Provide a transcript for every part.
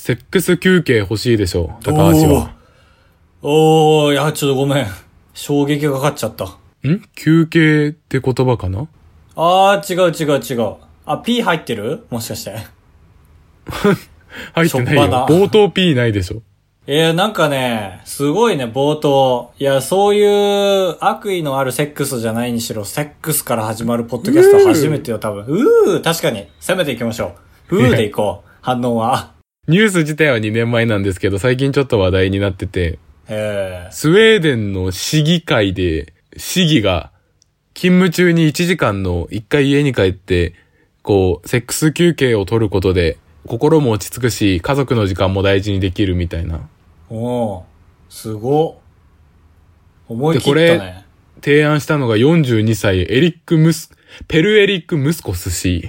セックス休憩欲しいでしょ、高橋は。 いや、ちょっとごめん。衝撃がかかっちゃった。 休憩って言葉かな？ 違う。あ、P 入ってる？もしかして。 入ってないよ。冒頭 P ないでしょ。 なんかね、すごいね、冒頭。いや、そういう悪意のあるセックスじゃないにしろ、セックスから始まるポッドキャスト初めてよ、多分。確かに。攻めていきましょう。でいこう。反応は。 ニュース自体は2年前なんですけど、最近ちょっと話題になってて、スウェーデンの市議会で、市議が、勤務中に1時間の1回家に帰って、セックス休憩を取ることで、心も落ち着くし、家族の時間も大事にできるみたいな。 すごっ。思い切ったね。 で、これ、提案したのが42歳、ペルエリック・ムスコス氏。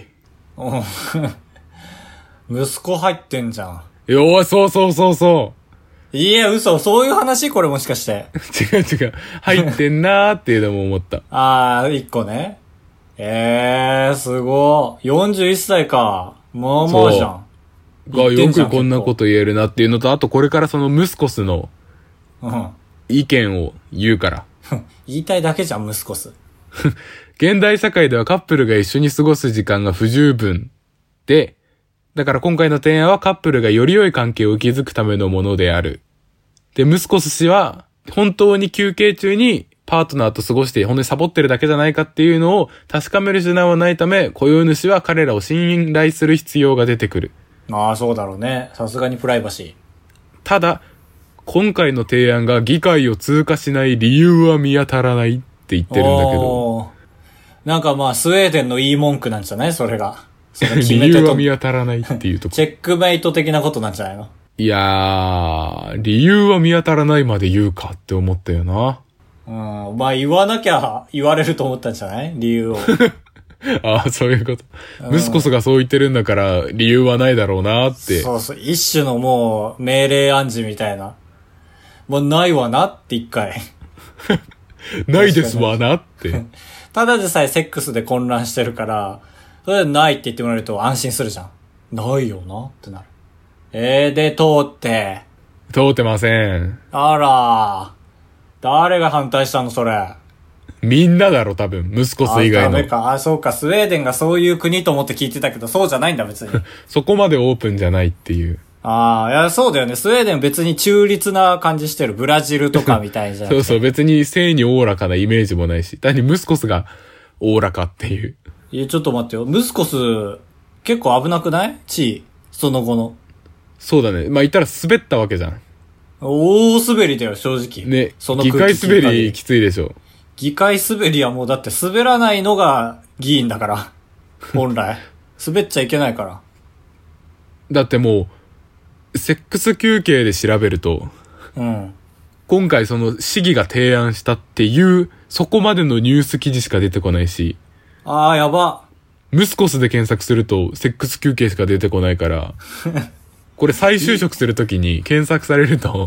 息子入ってんじゃん。 そう。 いや、嘘。そういう話？これもしかして。 違う。入ってんなーっていうのも思った。 一個ね。すごい。41歳か。まあまあじゃん。 よくこんなこと言えるなっていうのと、あとこれからそのムスコスの意見を言うから。 言いたいだけじゃん、ムスコス。 現代社会ではカップルが一緒に過ごす時間が不十分で、だから今回の提案はカップルがより良い関係を築くためのものである。で、ムスコス氏は本当に休憩中にパートナーと過ごして本当にサボってるだけじゃないかっていうのを確かめる手段はないため、雇用主は彼らを信頼する必要が出てくる。 そうだろうね。さすがにプライバシー。 ただ、今回の提案が議会を通過しない理由は見当たらないって言ってるんだけど。 なんかスウェーデンのいい文句なんじゃない？それが。 理由は見当たらないっていうとこ。 チェックメイト的なことなんじゃないの？ いやー、理由は見当たらないまで言うかって思ったよな。 言わなきゃ言われると思ったんじゃない？理由を。 そういうこと。息子がそう言ってるんだから理由はないだろうなって。 そう。一種のもう命令暗示みたいな。もうないわなって一回。 ないですわなって。 ただでさえセックスで混乱してるから、それでないって言ってもらえると安心するじゃん。ないよなってなる。で、通ってません。 あら。誰が反対したのそれ。 みんなだろ、多分。息子以外の。 ダメか。そうか。スウェーデンがそういう国と思って聞いてたけど、そうじゃないんだ、別に。 そこまでオープンじゃないっていう。 いや、そうだよね。スウェーデン別に中立な感じしてる。ブラジルとかみたいじゃん。 そう、別に性におおらかなイメージもないし。単に息子がおおらかっていう。 いや、ちょっと待ってよ。息子結構危なくない？その後の。 そうだね。言ったら滑ったわけじゃん。 大滑りだよ、正直。 ね。議会滑りきついでしょ。 議会滑りはもうだって滑らないのが議員だから。本来。滑っちゃいけないから。 だってもう、セックス休憩で調べると、今回その市議が提案したっていう、そこまでのニュース記事しか出てこないし。 やば。 ムスコスで検索すると、セックス休憩しか出てこないから、これ再就職するときに検索されると、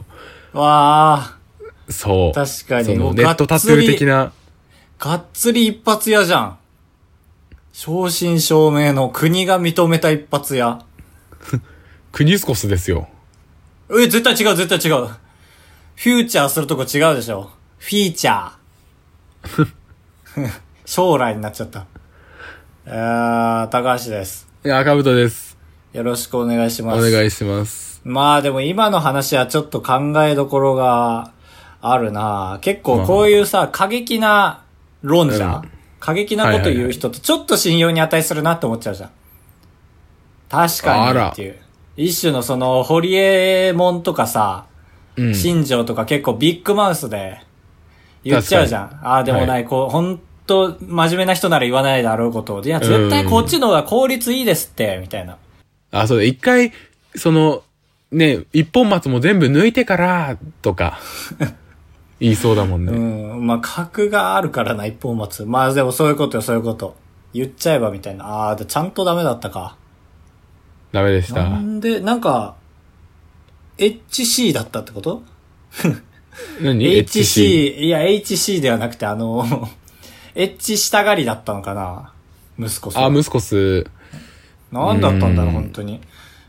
そう。 確かに。 そのネットタトゥー的な。 がっつり一発屋じゃん。正真正銘の国が認めた一発屋。 クニスコスですよ。 絶対違う。フューチャーするとこ違うでしょ。フィーチャー。将来になっちゃった。高橋です。 赤太です。 よろしくお願いします。 お願いします。 でも今の話はちょっと考えどころがあるな。結構こういうさ、過激な論者、過激なこと言う人ってちょっと信用に値するなって思っちゃうじゃん。確かにっていう。一種のその、ホリエモンとかさ、新庄とか結構ビッグマウスで言っちゃうじゃん。でもない、ほんと真面目な人なら言わないだろうことを。いや、絶対こっちの方が効率いいですって、みたいな。 そうだ、一回、一本松も全部抜いてから、とか、言いそうだもんね。 格があるからな、一本松。でもそういうことよ、そういうこと。言っちゃえばみたいな。ちゃんとダメだったか。 ダメでした。 なんで、HC だったってこと何 ?HC。いや、HC ではなくて、エッチしたがりだったのかな息子息子。 何だったんだろう、本当に。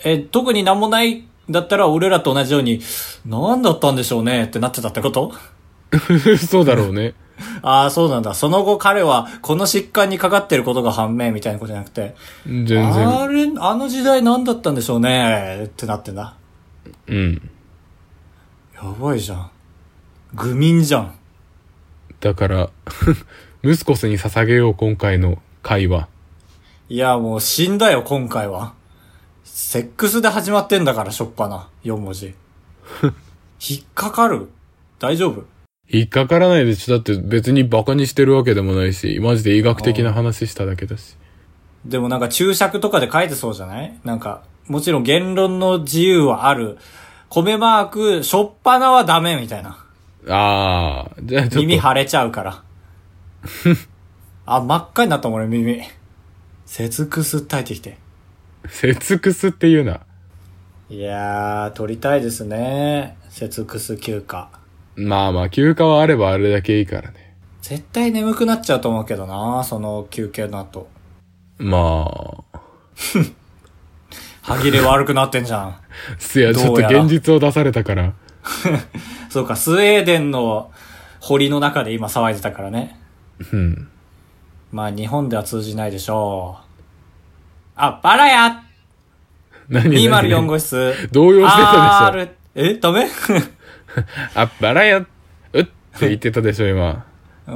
特になんもないんだったら俺らと同じように、なんだったんでしょうねってなってたってこと？ そうだろうね。 ああ、そうなんだ。その後彼はこの疾患にかかってることが判明みたいなことじゃなくて、 全然。 あの時代なんだったんでしょうねってなってんだ。 うん。 やばいじゃん。愚民じゃん。 だから、ムスコスに捧げよう今回の会話。 いや、もう死んだよ今回は。セックスで始まってんだからしょっぱな。4文字。引っかかる？大丈夫？ 引っかからないでしょ。だって別にバカにしてるわけでもないし、マジで医学的な話しただけだし。 でもなんか注釈とかで書いてそうじゃない？なんか、もちろん言論の自由はある。米マーク、しょっぱなはダメみたいな。 あー、じゃあちょっと。 耳腫れちゃうから。あ、真っ赤になったもん俺耳。セツクスって入ってきて。 セツクスって言うな。 いやー、取りたいですね。セツクス休暇。 まあまあ、休憩はあればあれだけいいからね。 絶対眠くなっちゃうと思うけどな、その休憩の後。 まあ。 歯切れ悪くなってんじゃん。 いや、ちょっと現実を出されたから。 そうか、スウェーデンの堀の中で今騒いでたからね。 うん。 まあ日本では通じないでしょう。あ、バラヤ204号室。 動揺してたでしょ。ダメあ、バラヤって言ってたでしょ、今。 うん。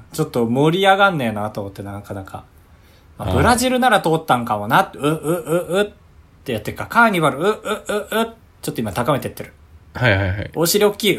ちょっと盛り上がんねえなと思ってなかなか。まあ、ブラジルなら通ったんかもな。ってやってるか。カーニバル、ちょっと今高めてってる。 はいはいはい。 お尻大きい、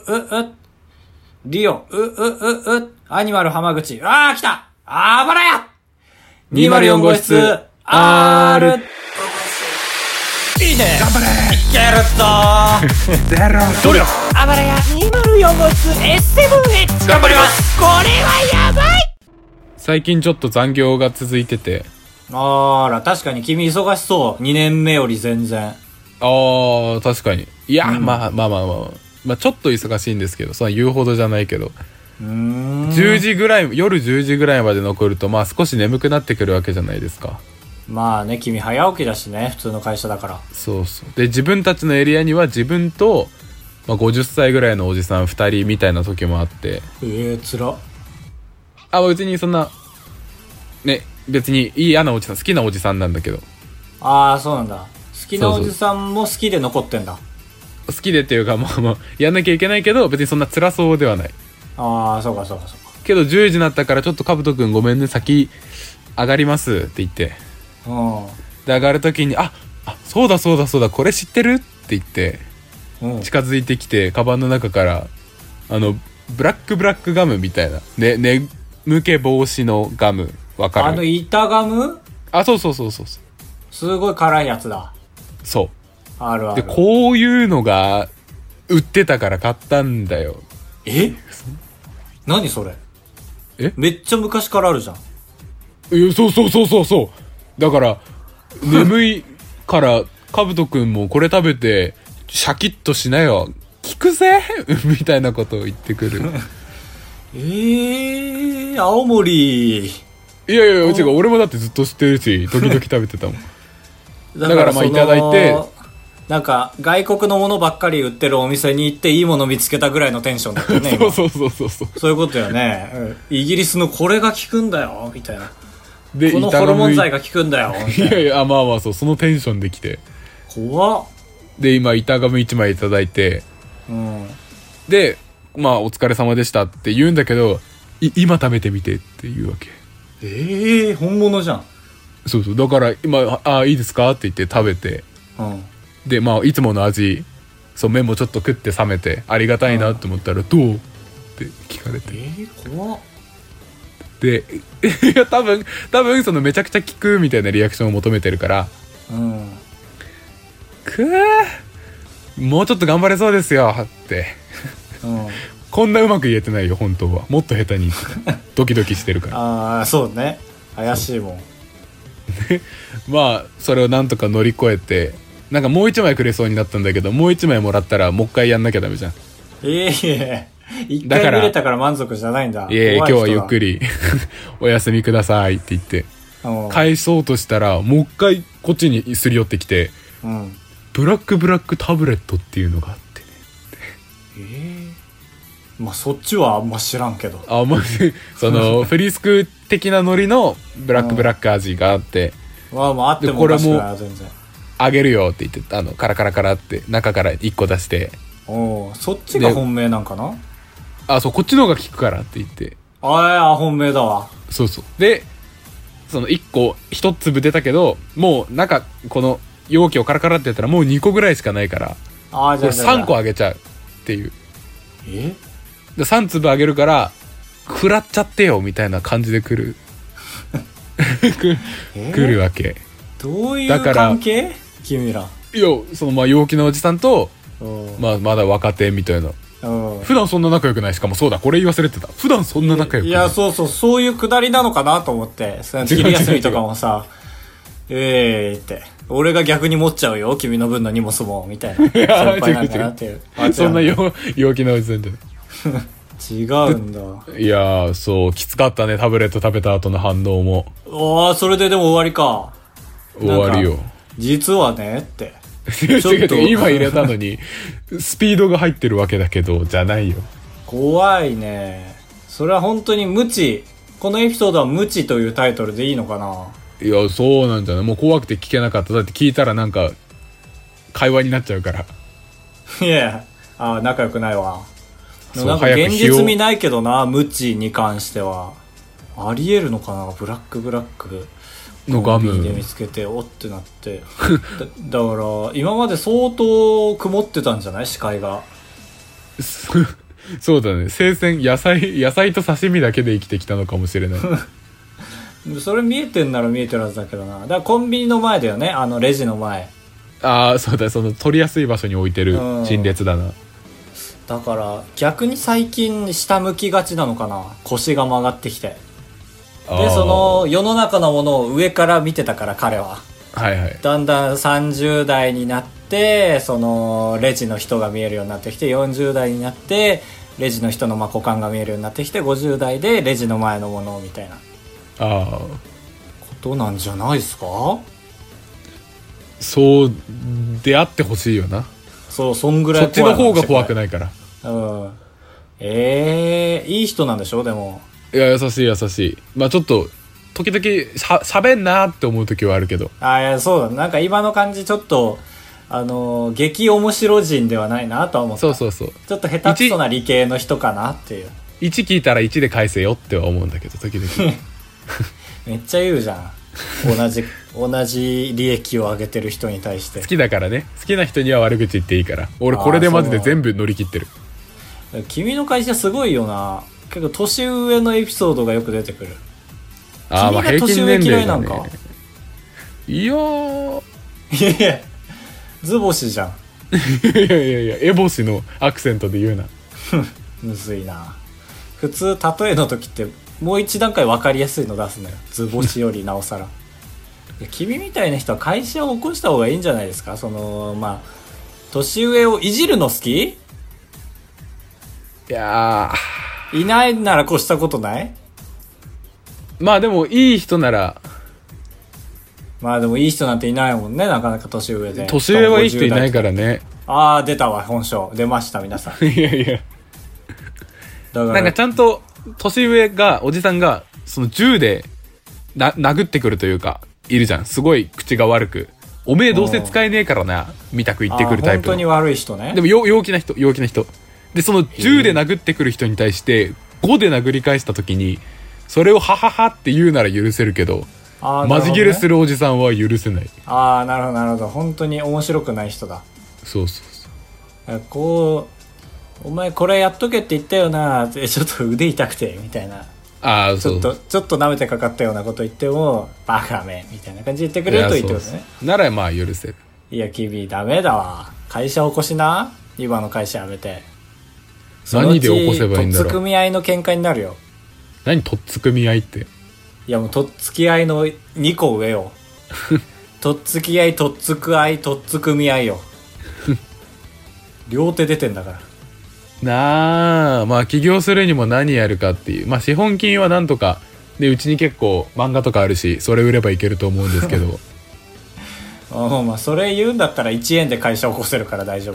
リオ、アニマル浜口、あー来たあーバラや !204 号室、R! いいね頑張れいけるぞゼロどれよあばらや204号室 S7H 頑張りますこれはやばい最近ちょっと残業が続いてて。 あら、確かに君忙しそう。2年目より全然。 確かに。いや、まあ、ちょっと忙しいんですけど、そんな言うほどじゃないけど。10時ぐらい、夜10時ぐらいまで残ると、まあ少し眠くなってくるわけじゃないですか。 まあね、君早起きだしね、普通の会社だから。 そうそう。で、自分たちのエリアには自分と、まあ50歳ぐらいのおじさん2人みたいな時もあって。 つら。 別にそんな、ね、別に嫌なおじさん、好きなおじさんなんだけど。 ああ、そうなんだ。好きなおじさんも好きで残ってんだ。 好きでっていうか、まあ、やんなきゃいけないけど、別にそんな辛そうではない。 ああ、そうか。 けど10時になったからちょっとかぶとくんごめんね、先上がりますって言って。で、上がるときに、そうだ、これ知ってるって言って、近づいてきて、カバンの中から、ブラックガムみたいな。ね、眠気防止のガム。わかる？ 板ガム？ そう。 すごい辛いやつだ。 そう。 ある。 で、こういうのが、売ってたから買ったんだよ。 何それ？めっちゃ昔からあるじゃん。 そう。だから、眠いから、かぶとくんもこれ食べて、シャキッとしなよ。聞くぜみたいなことを言ってくる。 青森。 いや、うちが俺もだってずっと知ってるし、時々食べてたもん。だからまあいただいて、 なんか外国のものばっかり売ってるお店に行っていいもの見つけたぐらいのテンションだったよね。 そう。 そういうことよね。イギリスのこれが効くんだよみたいな。 で、 このホルモン剤が効くんだよみたいな。 いや、まあそのテンションで来て。 怖っ。 で、今板ガム1枚いただいて、で、まあお疲れ様でしたって言うんだけど、今食べてみてって言うわけ。 本物じゃん。 そうだから今いいですかって言って食べて、でまあいつもの味、麺もちょっと食って冷めてありがたいなと思ったら、どうって聞かれて、 怖っ。 でいや多分そのめちゃくちゃ効くみたいなリアクションを求めてるから、もうちょっと頑張れそうですよって、こんなうまく言えてないよ本当は。もっと下手に言ってた。ドキドキしてるから。 そうね、怪しいもん。 まあそれをなんとか乗り越えて、なんかもう一枚くれそうになったんだけど、もう一枚もらったらもう一回やんなきゃダメじゃん。 一回見れたから満足じゃないんだ。 今日はゆっくりお休みくださいって言って返そうとしたら、もう一回こっちにすり寄ってきて、 うん。 ブラックタブレットっていうのがあってね。 まあそっちはあんま知らんけど。 あ、まあ、そのフリスク的なノリのブラック味があって、 まあまああってもおかしくない全然。 あげるよって言ってカラカラって中から1個出して。 お、そっちが本命なんかな。 あ、そう、こっちの方が効くからって言って。 ああ、本命だわ。 そうそう。で、その1個1粒出たけど、もう中この容器をカラカラってやったらもう2個ぐらいしかないから、 あ、じゃあ 3個あげちゃうっていう。で3粒あげるから食らっちゃってよみたいな感じで来る来るわけ。 どういう関係君ら。 いや、そのまあ陽気なおじさんと、まあまだ若手みたいな。普段そんな仲良くない。しかもそうだ、これ言い忘れてた。普段そんな仲良くない。 いや、そういうくだりなのかなと思って。昼休みとかもさ、って俺が逆に持っちゃうよ君の分の荷物もみたいな。先輩なんだなっていう。 そんな陽気なおじさんじゃない。 違うんだ。 いやー、そうきつかったね。タブレット食べた後の反応も。 ああ、それででも終わりか。 終わりよ。 実はねって違う今入れたのにスピードが入ってるわけだけどじゃないよ。 怖いね。それは本当に無知。このエピソードは無知というタイトルでいいのかな。 いや、そうなんじゃない。もう怖くて聞けなかった。だって聞いたらなんか会話になっちゃうから。 いや、仲良くないわ。なんか現実味ないけどな、無知に関しては。ありえるのかな。ブラックのガムで見つけておってなってだから今まで相当曇ってたんじゃない、視界が。 そうだね。生鮮野菜と刺身だけで生きてきたのかもしれないそれ見えてんなら見えてるはずだけどな。だからコンビニの前だよね、レジの前。 ああ、そうだ、その取りやすい場所に置いてる陳列だな。 だから逆に最近下向きがちなのかな、腰が曲がってきて。でその世の中のものを上から見てたから彼は、 はいはい、 だんだん30代になってそのレジの人が見えるようになってきて、40代になってレジの人の股間が見えるようになってきて、50代でレジの前のものみたいなことなんじゃないですか。 そうであってほしいよな。 そんぐらいそっちの方が怖くないから。 いい人なんでしょでも。 いや、優しい。まあちょっと時々喋んなって思う時はあるけど。 いや、そうだ。なんか今の感じちょっと激面白人ではないなとは思った。 そう。 ちょっと下手くそな理系の人かなっていう。 1聞いたら1で返せよっては思うんだけど時々。 めっちゃ言うじゃん。同じ利益を上げてる人に対して。 好きだからね。好きな人には悪口言っていいから。俺これでマジで全部乗り切ってる。 君の会社すごいよな。結構年上のエピソードがよく出てくる。 まあ平均年齢なんか。いやズボシじゃん。 いやエボシのアクセントで言うな。 むずいな。普通例えの時ってもう一段階分かりやすいの出すのよ。ズボシよりなおさら。君みたいな人は会社を起こした方がいいんじゃないですか。まあ年上をいじるの好き？いやいないなら越したことない？ まあでもいい人なら。 まあでもいい人なんていないもんね、なかなか年上で。 年上はいい人いないからね。 出たわ、本性出ました皆さん。 いやだからなんかちゃんと年上がおじさんがその銃で殴ってくるというかいるじゃん。すごい口が悪く、おめえどうせ使えねえからなみたく言ってくるタイプの。 本当に悪い人ね。 でも陽気な人で、その銃で殴ってくる人に対して5で殴り返した時にそれをハハハって言うなら許せるけど、マジギレするおじさんは許せない。 なるほど。本当に面白くない人だ。 そう。 お前これやっとけって言ったよなって、ちょっと腕痛くてみたいな。ちょっと舐めてかかったようなこと言ってもバカめみたいな感じで言ってくれるといいってことね。 ならまあ許せる。 いや君ダメだわ。会社起こしな。今の会社辞めて。 何で起こせばいいんだろう。 とっつくみ合いの喧嘩になるよ。 何とっつくみ合いって。 いやもうとっつき合いの2個上よ。とっつき合い、とっつく合い、とっつくみ合いよ。両手出てんだから。 まあ起業するにも何やるかっていう。まあ資本金はなんとかで、うちに結構漫画とかあるし、それ売ればいけると思うんですけど。 まあそれ言うんだったら1円で会社起こせるから大丈夫。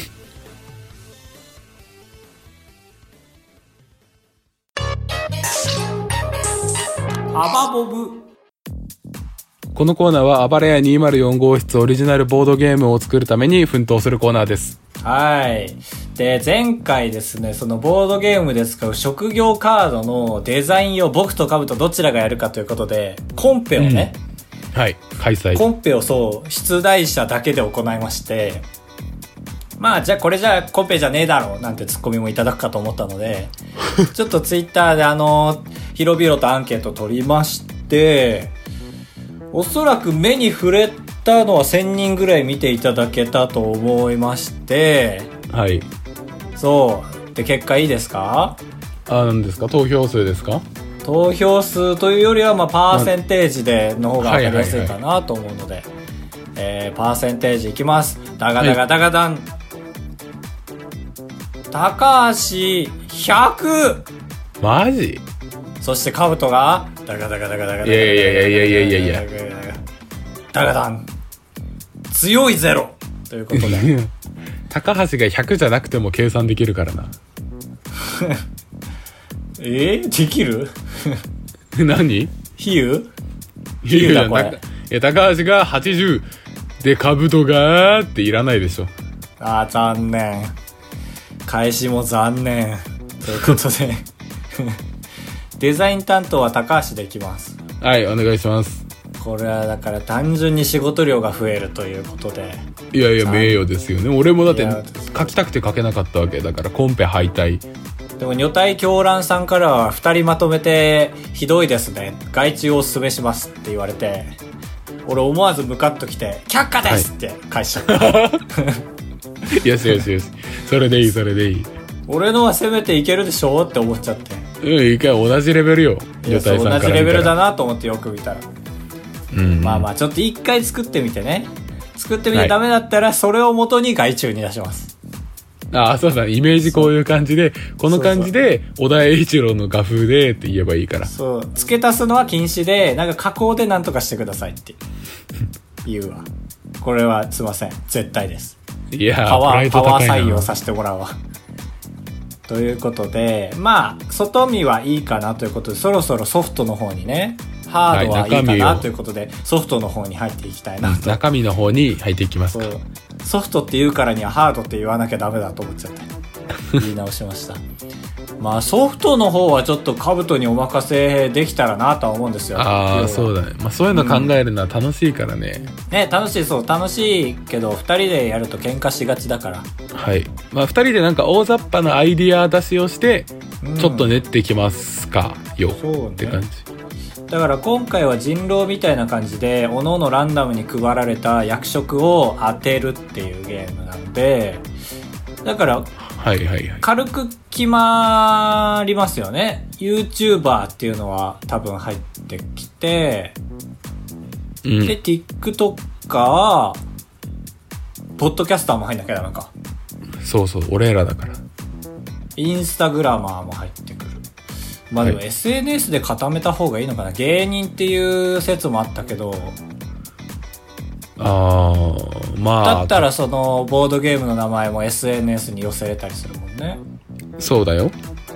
アバボブ。 このコーナーは暴れ屋204号室オリジナルボードゲームを作るために奮闘するコーナーです。 はい。で、前回ですね、そのボードゲームで使う職業カードのデザインを僕とカブとどちらがやるかということで、コンペをね、 はい、開催。 コンペを出題者だけで行いまして、まあじゃあこれじゃあコンペじゃねえだろうなんてツッコミもいただくかと思ったので、ちょっとツイッターで広々とアンケート取りまして、おそらく目に触れたのは1000人ぐらい見ていただけたと思いまして、 はい。 そう。で、結果いいですか？ 何ですか？投票数ですか？ 投票数というよりは、まあ、パーセンテージでの方が分かりやすいかなと思うので、パーセンテージいきます。ダガダガダガダン。はい、高橋100。 マジ？ そしてカブトがダガダガダガダガダガダガダガダガダいやダガダン。強いゼロということで。 高橋が100じゃなくても計算できるからな。 できる？ 何？ 比喩だこれ。いや、高橋が80でカブトがっていらないでしょ。 残念。返しも残念。ということでデザイン担当は高橋でいきます。 はい、お願いします。 これはだから単純に仕事量が増えるということで。 いやいや、名誉ですよね。俺もだって書きたくて書けなかったわけだから、コンペ敗退。 でも女体狂乱さんからは2人まとめてひどいですね、外注をお勧めしますって言われて、俺思わずムカッときて却下ですって返しちゃった、はい、 よしよしよし、それでいいそれでいい。 俺のは攻めていけるでしょって思っちゃって。 いいか、同じレベルよ。 女体さんから見たら同じレベルだなと思ってよく見たら、まあまあちょっと一回作ってみてね。作ってみてダメだったらそれを元に外注に出します。 そうだ、イメージこういう感じで、この感じで小田栄一郎の画風でって言えばいいから。 そう、付け足すのは禁止で、なんか加工でなんとかしてくださいって言うわ。これはすいません、絶対です。 いやー、 パワー採用させてもらうわ。ということで、まあ外見はいいかなということで、そろそろソフトの方にね、ハードはいいかなということで、ソフトの方に入っていきたいなと。 中身の方に入っていきますか。 ソフトって言うからにはハードって言わなきゃダメだと思っちゃって言い直しました。まあソフトの方はちょっとカブトにお任せできたらなとは思うんですよ。 そうだね。まあそういうの考えるのは楽しいからね。 ね、楽しいけど2人でやると喧嘩しがちだから。 はい。まあ2人でなんか大雑把なアイディア出しをして、ちょっと練ってきますかよ、って感じ。 だから今回は人狼みたいな感じで各々ランダムに配られた役職を当てるっていうゲームなんで、だから軽く決まりますよね。 YouTuber っていうのは多分入ってきて、で TikToker、 ポッドキャスターも入んなきゃダメか。 そうそう、俺らだから。 インスタグラマーも入ってくる。まあでも SNS で固めた方がいいのかな。芸人っていう説もあったけど、 まあだったらそのボードゲームの名前も SNS に寄せれたりするもんね。 そうだよ。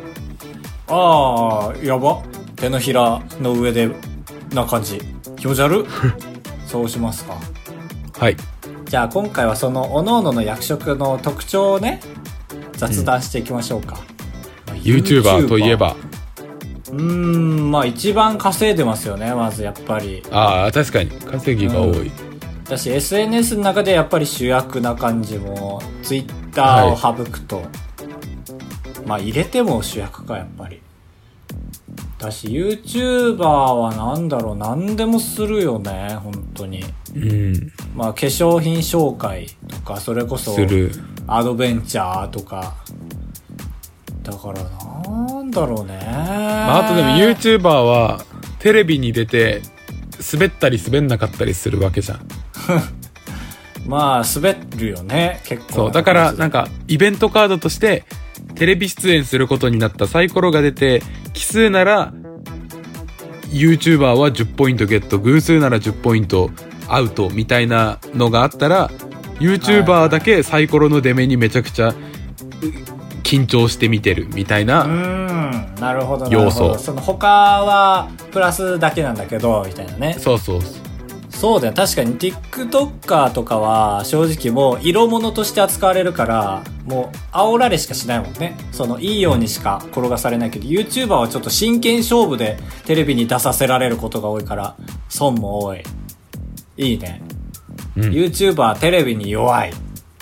やば、手のひらの上でな感じ、気持ち悪そうしますか。 はい。 じゃあ今回はその各々の役職の特徴をね、雑談していきましょうか。 YouTuber といえばまあ一番稼いでますよね、まずやっぱり。 確かに稼ぎが多い。 だし SNS の中でやっぱり主役な感じも、Twitter を省くと、まあ入れても主役かやっぱり。だし YouTuber はなんだろう、何でもするよね本当に。まあ化粧品紹介とか、それこそアドベンチャーとか。だからなんだろうね。 あとでも YouTuber はテレビに出て滑ったり滑んなかったりするわけじゃん。 まあ滑るよね結構。 そうだからなんかイベントカードとしてテレビ出演することになったサイコロが出て、奇数なら YouTuber は10ポイントゲット、偶数なら10ポイントアウトみたいなのがあったら、YouTuber だけサイコロの出目にめちゃくちゃ緊張して見てるみたいななるほどなる要ほど。 素。 その他はプラスだけなんだけどみたいなね。 そうそう。 そうだよ。確かに TikToker とかは正直もう色物として扱われるからもう煽られしかしないもんね。そのいいようにしか転がされないけど、YouTuber はちょっと真剣勝負でテレビに出させられることが多いから損も多い。いいね。YouTuber テレビに弱い。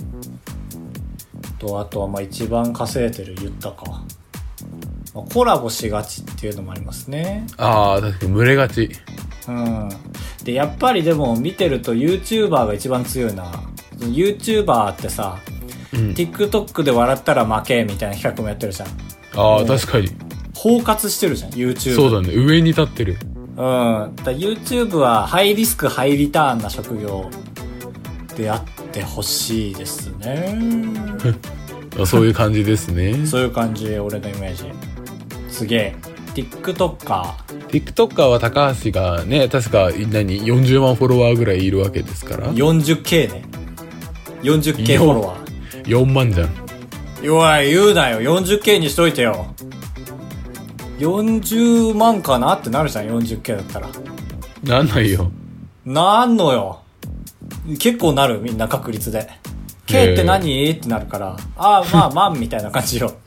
あとはまあ一番稼いでる言ったか。コラボしがちっていうのもありますね。 ああ、確かに群れがち。 で、やっぱりでも見てると YouTuber が一番強いな。YouTuber ってさ、TikTok で笑ったら負けみたいな企画もやってるじゃん。 ああ、確かに。 包括してるじゃん、YouTube。 そうだね。上に立ってる。 YouTube はハイリスクハイリターンな職業であってほしいですね。 そういう感じですね。 そういう感じ、俺のイメージ。すげえ。 TikToker は高橋がね、確か40万フォロワーぐらいいるわけですから。 40K ね。40K フォロワー。 4万じゃん。 弱い、言うなよ。40K にしといてよ。40万かなってなるじゃん、40K だったら。 なんないよ。 なんのよ。結構なる、みんな確率で。K って何ってなるから、まあ万みたいな感じよって。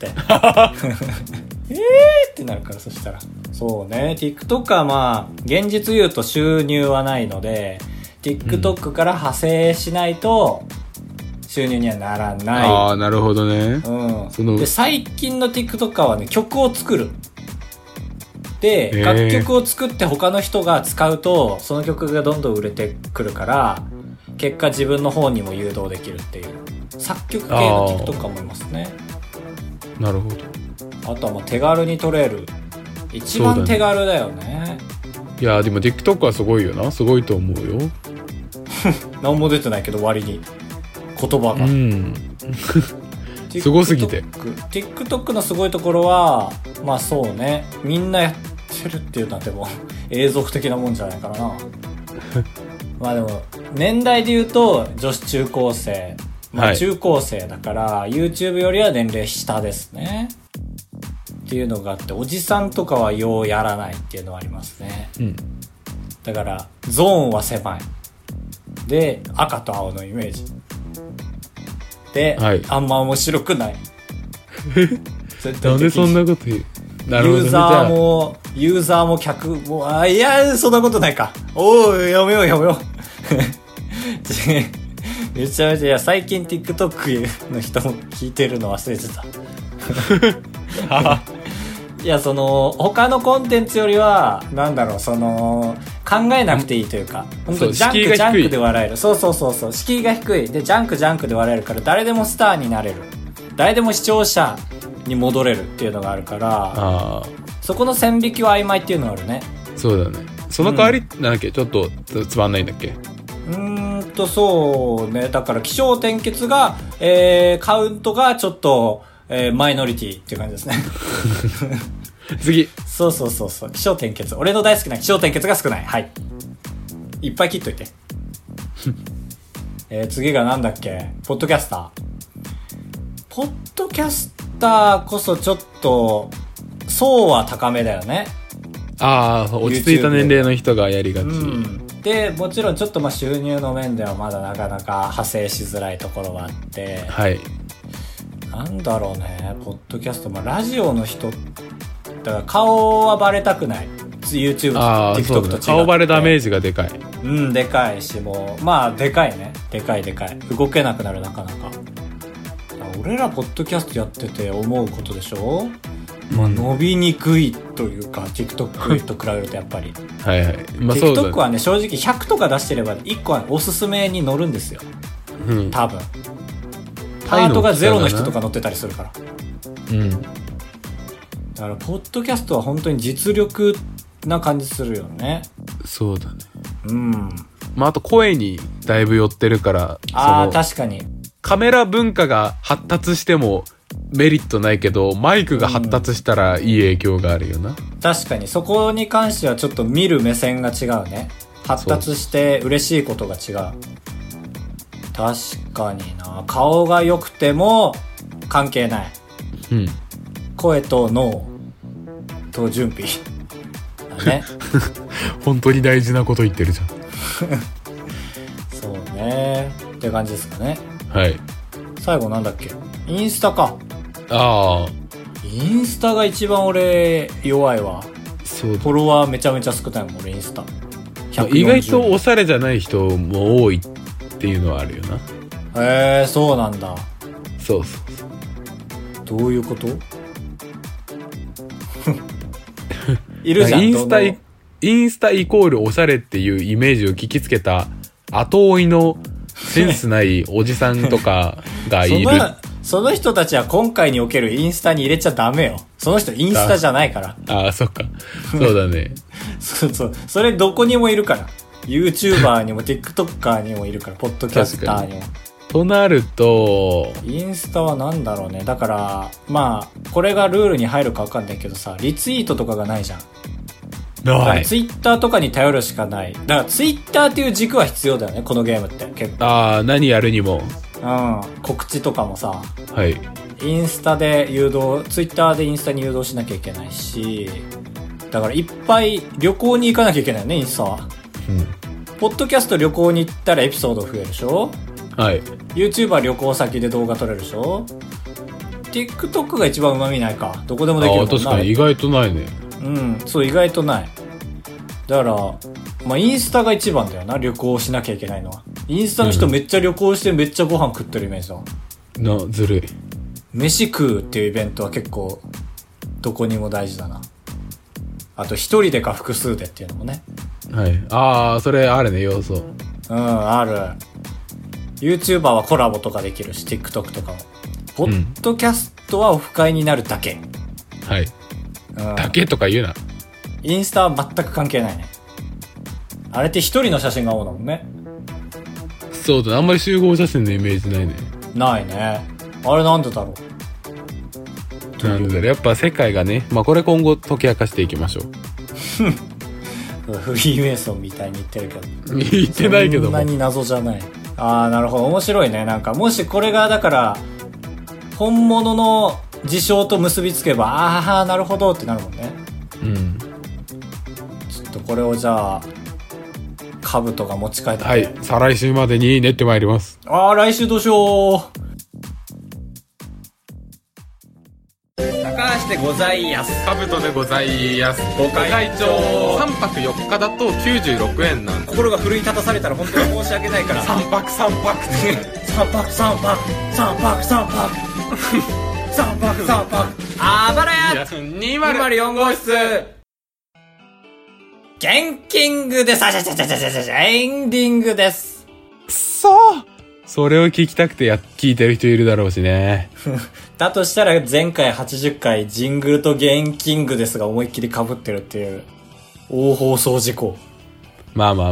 ってなるから、そしたら。そうね、TikTok はまあ、現実言うと収入はないので、TikTok から派生しないと、収入にはならない。 ああ、なるほどね。 で、最近の TikToker はね、曲を作る。で、楽曲を作って他の人が使うと、その曲がどんどん売れてくるから、結果自分の方にも誘導できるっていう。作曲系の TikToker もいますね。 なるほど。 あとはもう手軽に撮れる。一番手軽だよね。 いやでも TikTok はすごいよな。すごいと思うよ。 何も出てないけど割に言葉が。 すごすぎて。 TikTok のすごいところは、まあそうね。みんなやってるっていうのはでも永続的なもんじゃないからな。まあでも、年代で言うと女子中高生。まあ中高生だから、YouTube よりは年齢下ですね。っていうのがあって、おじさんとかはようやらないっていうのはありますね。だから、ゾーンは狭い。で、赤と青のイメージ。で、あんま面白くない。 なんでそんなこと言う？なるほどね。 ユーザーも客も、いや、そんなことないか。おー、やめよう。めちゃめちゃ、いや、最近 TikTok の人も聞いてるの忘れてた。いや、他のコンテンツよりは、考えなくていいというか、本当ジャンクで笑える。そう。敷居が低い。で、ジャンクで笑えるから、誰でもスターになれる。誰でも視聴者に戻れるっていうのがあるから、そこの線引きは曖昧っていうのがあるね。 そうだね。その代わり、なんだっけ、ちょっとつまんないんだっけ。 そうね。だから、起承転結が、カウントがちょっと、マイノリティっていう感じですね。 次。 そう。起承転結。俺の大好きな起承転結が少ない。はい。いっぱい切っといて。次がなんだっけ？ポッドキャスター。ポッドキャスターこそちょっと、層は高めだよね。 落ち着いた年齢の人がやりがち。 で、もちろんちょっと収入の面ではまだなかなか派生しづらいところはあって。 はい。 なんだろうね、ポッドキャスト、ラジオの人、だから顔はバレたくない。YouTube と TikTok と違って。 顔バレダメージがでかい。 でかいし、もう、でかいね。でかい。動けなくなる、なかなか。俺らポッドキャストやってて思うことでしょ？伸びにくいというか、TikTok と比べるとやっぱり。 はい。 TikTok はね、正直100とか出してれば1個はおすすめに乗るんですよ。多分。ハートがゼロの人とか乗ってたりするから。だから、ポッドキャストは本当に実力な感じするよね。 そうだね。あと声にだいぶ寄ってるから。 確かに。 カメラ文化が発達してもメリットないけど、マイクが発達したらいい影響があるよな。 確かに、そこに関してはちょっと見る目線が違うね。 発達して嬉しいことが違う。確かにな。顔が良くても関係ない。 うん。 声と脳と準備だね。 本当に大事なこと言ってるじゃん。 そうね。って感じですかね。 はい。 最後なんだっけ？インスタか。 ああ。 インスタが一番俺弱いわ。 そうだ。 フォロワーめちゃめちゃ少ないもん俺インスタ。 意外とおしゃれじゃない人も多いっていうのはあるよな。 へえ、そうなんだ。 そうそうそう。 どういうこと？いるじゃん。 インスタイコールおしゃれっていうイメージを聞きつけた後追いのセンスないおじさんとかがいる。 その人たちは今回におけるインスタに入れちゃダメよ。その人インスタじゃないから。 ああ、そっか。そうだね。 そうそう。それどこにもいるから。YouTuber にも TikToker にもいるから、ポッドキャスターにも。 となると、 インスタはなんだろうね。だから、まあ、これがルールに入るかわかんないけどさ、リツイートとかがないじゃん。 はい。 ツイッターとかに頼るしかない。だからツイッターっていう軸は必要だよね、このゲームって結構。 ああ、何やるにも。 うん。告知とかもさ、 はい。 インスタで誘導、ツイッターでインスタに誘導しなきゃいけないし、だからいっぱい旅行に行かなきゃいけないよね、インスタは。 うん。 ポッドキャスト旅行に行ったらエピソード増えるでしょ？ はい。 YouTuber 旅行先で動画撮れるでしょ？ TikTok が一番旨味ないか。どこでもできるもんな。 ああ、確かに意外とないね。 うん、そう意外とない。だから、まあインスタが一番だよな、旅行しなきゃいけないのは。インスタの人めっちゃ旅行してめっちゃご飯食ってるイメージだ。 ずるい。 飯食うっていうイベントは結構、どこにも大事だな。あと一人でか複数でっていうのもね。 はい。ああ、それあるね、要素。 うん、ある。YouTuber はコラボとかできるし、TikTok とかも。ポッドキャストはオフ会になるだけ。 はい。 うん、 だけとか言うな。 インスタは全く関係ないね。あれって一人の写真が多いだもんね。 そうだ、あんまり集合写真のイメージないね。 ないね。あれなんでだろう。 なんでだろう。やっぱ世界がね、まあこれ今後解き明かしていきましょう。 フリーメイソンみたいに言ってるけど。 言ってないけども。 そんなに謎じゃない。ああ、なるほど。面白いね。なんか、もしこれが、だから、本物の事象と結びつけば、ああ、なるほどってなるもんね。 うん。 ちょっとこれをじゃあ、兜が持ち帰って。 はい。再来週までに練ってまいります。 ああ、来週どうしよう。高橋でございやす。 カブトでございます。 ご会長 3泊4日だと96円なんで。 心が奮い立たされたら本当に申し訳ないから。 3泊3泊 3泊3泊3泊3泊3泊3泊あばらや204号室ゲンキングです。エンディングです。 それを聞きたくて聞いてる人いるだろうしね。 だとしたら前回80回ジングルとゲンキングですが思いっきり被ってるっていう大放送事故。 まあ。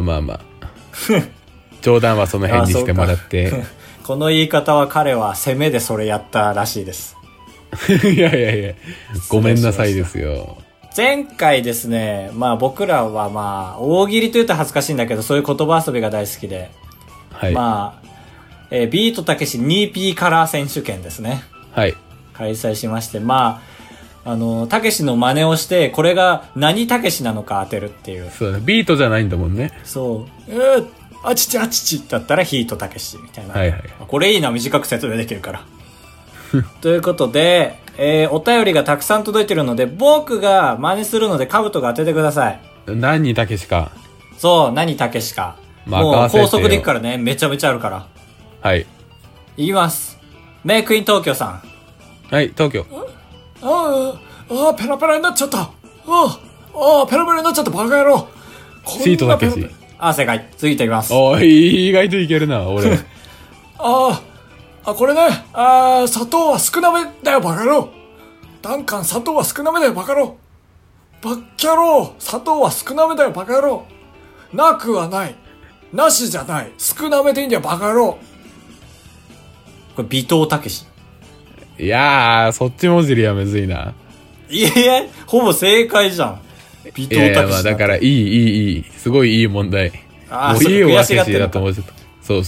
冗談はその辺にしてもらって。 この言い方は彼は攻めでそれやったらしいです。 いや。ごめんなさいですよ。 前回ですね、まあ僕らはまあ大喜利と言うと恥ずかしいんだけどそういう言葉遊びが大好きで。 はい。 まあ、ビートたけし 2P カラー選手権ですね。 はい。 開催しまして、まあ、たけしの真似をして、これが何たけしなのか当てるっていう。 そうだね。ビートじゃないんだもんね。 そう。あちちあちちだったらヒートたけしみたいな。 はい。 これいいな、短く説明できるから。ということで、お便りがたくさん届いてるので、僕が真似するので、カブトが当ててください。 何たけしか。 そう、何たけしか。もう高速で行くからね、めちゃめちゃあるから。 はい。 いきます。メイクイン東京さん。 はい、東京。 ペラペラになっちゃった。ペラペラになっちゃった、バカ野郎。 シートたけし。 正解。次いってきます。 意外といけるな、俺。 これね。砂糖は少なめだよ、バカ野郎。ダンカン、砂糖は少なめだよ、バカ野郎。バッキャロー、砂糖は少なめだよ、バカ野郎。なくはない。なしじゃない。少なめでいいんだよ、バカ野郎。これ、微糖たけし。 いやー、そっち文字りはむずいな。 いや、ほぼ正解じゃん。 尾藤いやいや、まあ武だからいい。すごいいい問題。 ああ、 もういいよ、 悔しがってるのかだと思っちゃった。そう。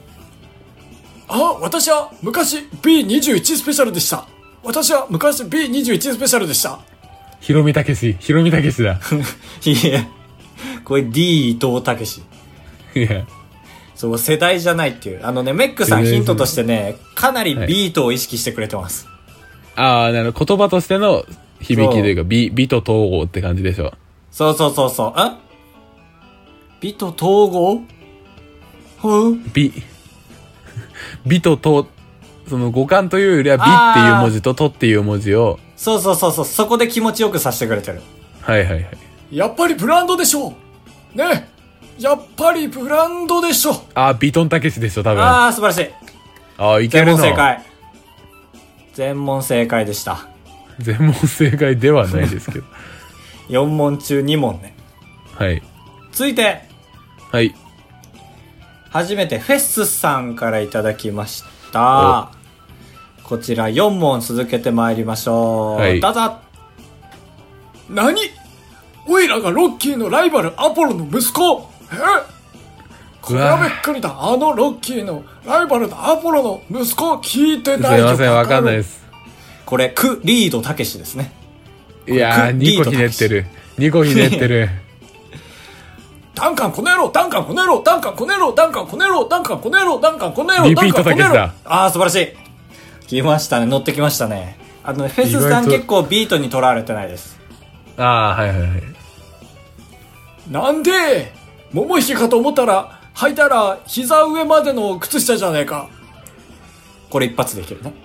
私は昔 B21 スペシャルでした。私は昔 B21 スペシャルでした。 ヒロミタケシだ。 いや、これ D 伊藤武史。 いや、 そう、世代じゃないっていう。メックさんヒントとしてね、かなりビートを意識してくれてます。 ああ、なるほど。言葉としての響きというか、美と統合って感じでしょ。 そう。美と統合美とと、その五感というよりは美っていう文字ととっていう文字を。 そう。そこで気持ちよくさせてくれてる。 はい。 やっぱりブランドでしょう。ね。やっぱりブランドでしょ。 ああ、ビトンたけしでしょ、多分。 ああ、素晴らしい。 ああ、いけるな。 全問正解でした。 全問正解ではないですけど。 4問中2問ね。 はい。 続いて、 はい。 初めてフェスさんからいただきました。こちら4問続けてまいりましょう。 はい。 どうぞ。 何？オイラがロッキーのライバルアポロの息子？これはびっくりだ。ロッキーのライバルのアポロの息子聞いてないよ。 すいません、わかんないです。 これ、リードたけしですね。 いやー、2個ひねってる。 ダンカンこの野郎、ダンカンこの野郎、ダンカンこの野郎、ダンカンこの野郎、ダンカンこの野郎、ダンカンこの野郎、 リピートたけしだ。 あー、素晴らしい。来ましたね、乗ってきましたね。フェスさん結構ビートに取られてないです。 あー、はい。 なんで桃引きかと思ったら、履いたら膝上までの靴下じゃねえか。 これ一発でいけるね。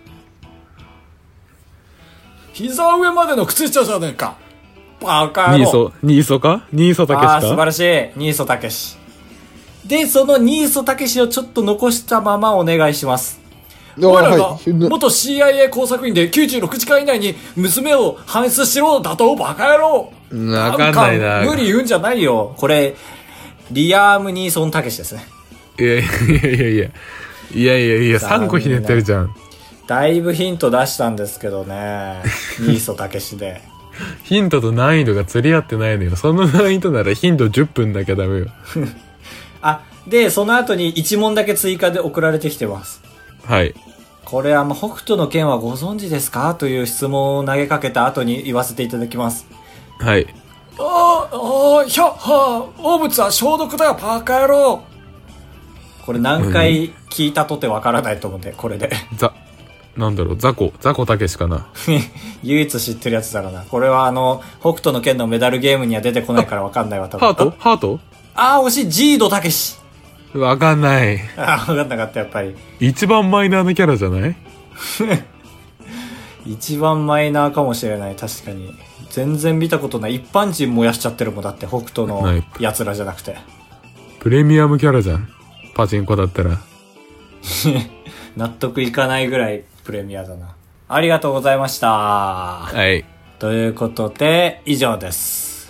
膝上までの靴下じゃねえか。 バカ野郎。 ニーソかニーソたけしか。 あー、素晴らしい。ニーソたけし。で、そのニーソたけしをちょっと残したままお願いします。 我らが元 CIA 工作員で96時間以内に娘を搬出しろだとバカ野郎。 わかんないな。 無理言うんじゃないよ。これ、リアーム・ニーソン・たけしですね。 いや、3個ひねってるじゃん。 だいぶヒント出したんですけどね。ニーソたけしで。 ヒントと難易度が釣り合ってないのよ。その難易度ならヒント10分だけダメよ。 あ、で、その後に1問だけ追加で送られてきてます。 はい。 これ北斗の拳はご存知ですかという質問を投げかけた後に言わせていただきます。 はい。 大物は消毒だよ、バカ野郎。 これ何回聞いたとてわからないと思うんで、これで。 なんだろう、ザコたけしかな。 唯一知ってるやつだろうな。これは北斗の拳のメダルゲームには出てこないからわかんないわ、多分。 ハートあー、惜しい、ジードたけし。 わかんない。 あー、わかんなかった、やっぱり。 一番マイナーなキャラじゃない一番マイナーかもしれない、確かに。全然見たことない。一般人燃やしちゃってるもんだって、北斗の奴らじゃなくて。 プレミアムキャラじゃん。パチンコだったら。 納得いかないぐらいプレミアだな。ありがとうございました。 はい。 ということで、以上です。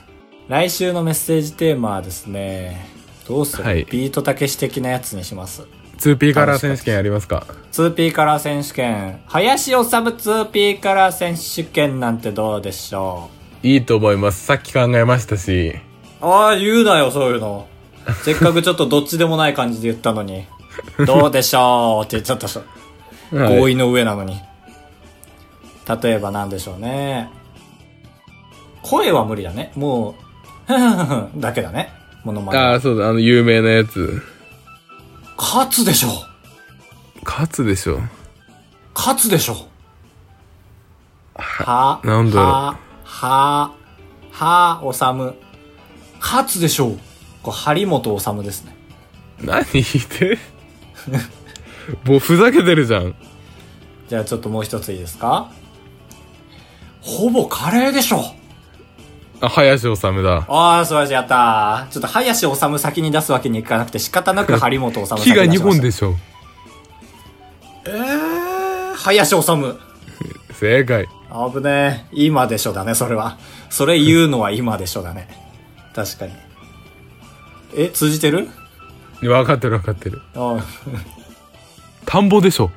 来週のメッセージテーマはですね、どうする、 はい、 ビートたけし的なやつにします。 2P カラー選手権ありますか？ 2P カラー選手権。林修 2P カラー選手権なんてどうでしょう？いいと思います。さっき考えましたし。 ああ、言うなよ、そういうの。せっかくちょっとどっちでもない感じで言ったのに。どうでしょうって言っちゃった人。合意の上なのに。例えばなんでしょうね。声は無理だね。もう、だけだね。モノマネ。 ああ、そうだ、有名なやつ。 勝つでしょ。 勝つでしょ。なんだろう。おさむ。勝つでしょう。これ、張本治ですね。 何言ってもうふざけてるじゃん。 じゃあちょっともう一ついいですか？ほぼカレーでしょ。 あ、林修だ。 ああ、素晴らしい、やったー。ちょっと林修先に出すわけにいかなくて仕方なく張本治先に出しました。 木が2本でしょ。 林修。 正解。 危ねえ。今でしょだね、それは。それ言うのは今でしょだね。確かに。通じてる？ 分かってる。田んぼでしょ。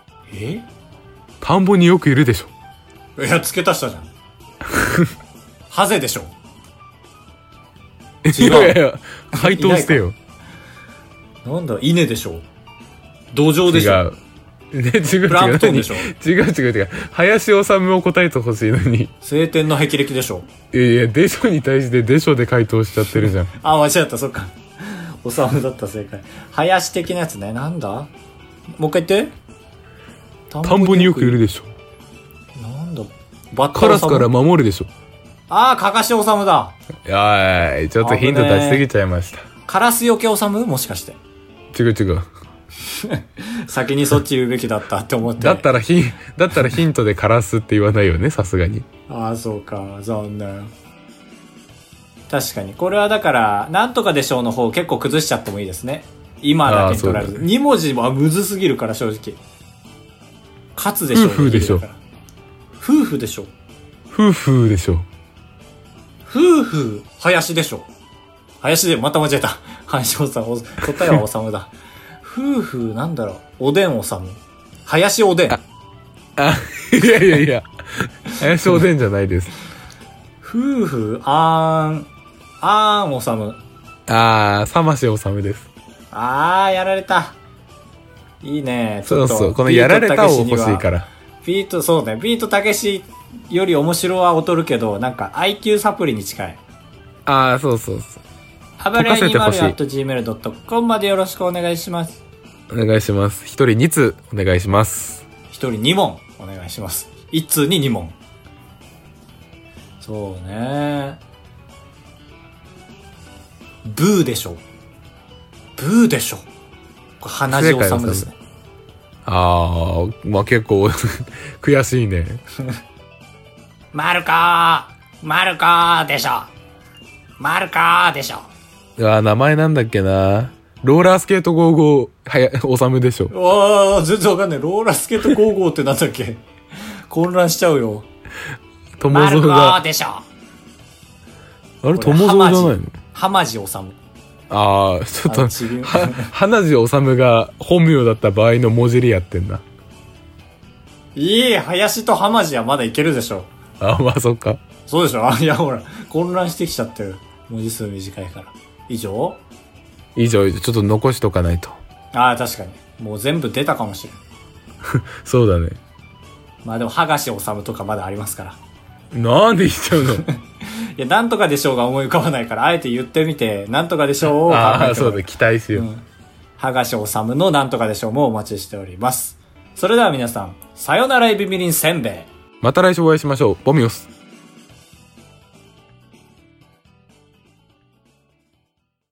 田んぼによくいるでしょ。 いや、付け足したじゃん。 ハゼでしょ。 いやいや、回答してよ。 なんだ、稲でしょ。土壌でしょ。 違う。ね、違う。 プランクトンでしょ。 違う。林修を答えてほしいのに。 晴天の霹靂でしょ。 いや、でしょに対してでしょで回答しちゃってるじゃん。 あ、間違った、そっか。おさむだった正解。林的なやつね。なんだもう一回言って。 田んぼによくいるでしょ。 なんだバッタカラスから守るでしょ。 ああ、かかしおさむだ。 いやーい、ちょっとヒント出しすぎちゃいました。 カラスよけおさむもしかして。 違う。 先にそっち言うべきだったって思って。 だったらヒントでカラスって言わないよね、さすがに。 ああ、そうか。残念。確かに。これはだから、なんとかでしょうの方結構崩しちゃってもいいですね。今だけに取られる。2文字はむずすぎるから正直。勝つでしょう。 夫婦でしょ。 夫婦でしょ。 夫婦でしょ。 夫婦、林でしょ。林で、また間違えた。林おさむ。答えはおさむだ。夫婦、なんだろう。おでんおさむ。林おでん。 いや。林おでんじゃないです。 夫婦、あーんおさむ。 さましおさむです。 やられた。いいね。ちょっとそう、このやられたを欲しいから。 ビート、そうね。ビートたけしより面白は劣るけど、なんか IQ サプリに近い。 そう。 あばれ 20@gmail.com までよろしくお願いします。 お願いします。一人2通お願いします。 一人2問お願いします。1通に2問。そうね。ブーでしょ。ブーでしょ。これ鼻血おさむですね。 まあ結構悔しいね。 マルコーでしょ。マルコーでしょ。 名前なんだっけな。ローラースケート55おさむでしょ。 全然わかんない。ローラースケート55ってなんだっけ。混乱しちゃうよ。 マルコーでしょ。 あれ友蔵じゃないの？ 浜地おさむ。 ちょっと花地おさむが本名だった場合の文字りやってんな。 林と浜地はまだいけるでしょ。 まあそっか。 そうでしょ。いやほら混乱してきちゃってる。文字数短いから。以上ちょっと残しとかないと。 確かにもう全部出たかもしれん。 そうだね。 まあでもはがしおさむとかまだありますから。 なんで言っちゃうの？ いやなんとかでしょうが思い浮かばないからあえて言ってみてなんとかでしょうを考えてそうだ、期待しよう。 はがしおさむのなんとかでしょうもお待ちしております。それでは皆さんさよならエビみりんせんべい。 また来週お会いしましょう。ボミオス。